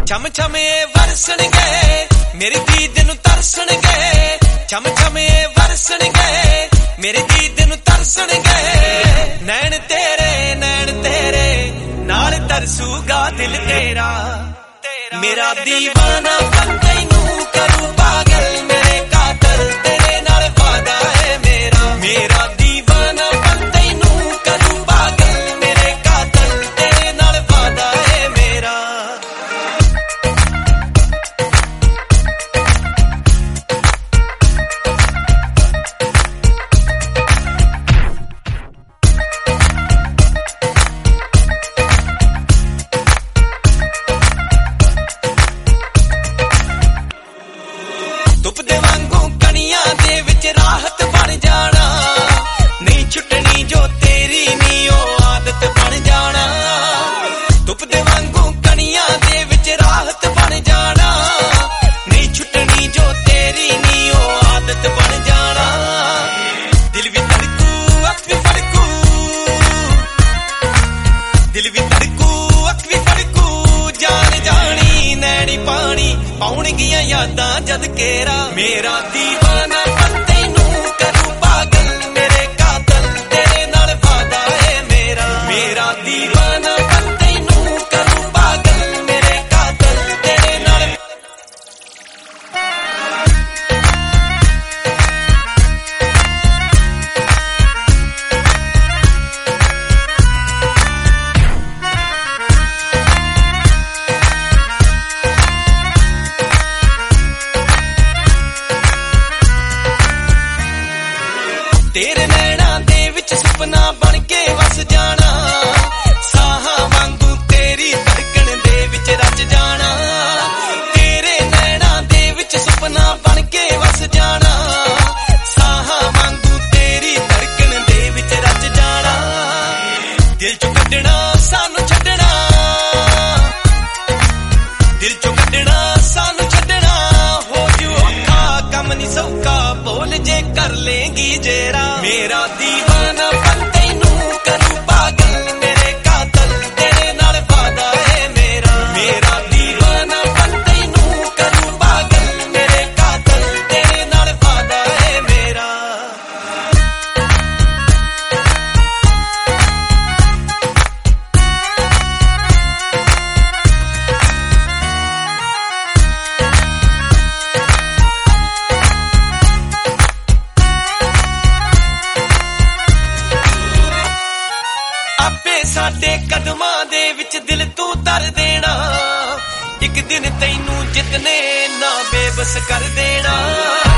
छम छमे वरसन गए मेरी दीद नू तरसन गए छम छमे वरसन गए मेरी दीद नू तरसन गए नैन तेरे नाल तरसूगा दिल तेरा मेरा दीवाना बन तैनू करूं पागल मेरे कातल तेरे नाल वादा है मेरा दीवाना बन तैनू करूं पागल मेरे कातल तेरे नाल वादा है मेरा धुप दे वांगू कणियां दे विच राहत बन जाना नहीं छुटनी जो तेरी नी ओ आदत बन जाना धुप दे वांगू कणियां दे विच राहत बन जाना नहीं छुटनी जो तेरी नी ओ आदत बन जाना दिल भी धड़कू अख भी फड़कू दिल भी धड़कू अख भी फड़कू जान जानी नैनी पानी पाउणगियां यादां जद केरा मेरा दीवाना बन तैनू करूं पागल मेरे कातल तेरे नाल वादा है मेरा दीवाना बन तैनू करूं पागल मेरे कातल तेरे नाल तेरे नैना दे विच सुपना बन के वस जाना साहां वांगू तेरी धड़कन दे विच रच जाना तेरे नैना दे विच सुपना बन के वस जाना साहां वांगू तेरी धड़कन दे विच रच जाना दिल चों कड्डना सानू छड्डना दिल चों कड्डना सानू छड्डना हो जू औखा कम नहीं सौखा बोल जे कर लेंगी जेरा मेरा दीवाना बन तैनू करूं पागल मेरे कातल तेरे नाल वादा है मेरा दीवाना बन तैनू करूं पागल मेरे कातल तेरे नाल वादा है मेरा आपे साडे कदमां दे विच दिल तू तर देना एक दिन तैनू जितने ना बेबस कर देना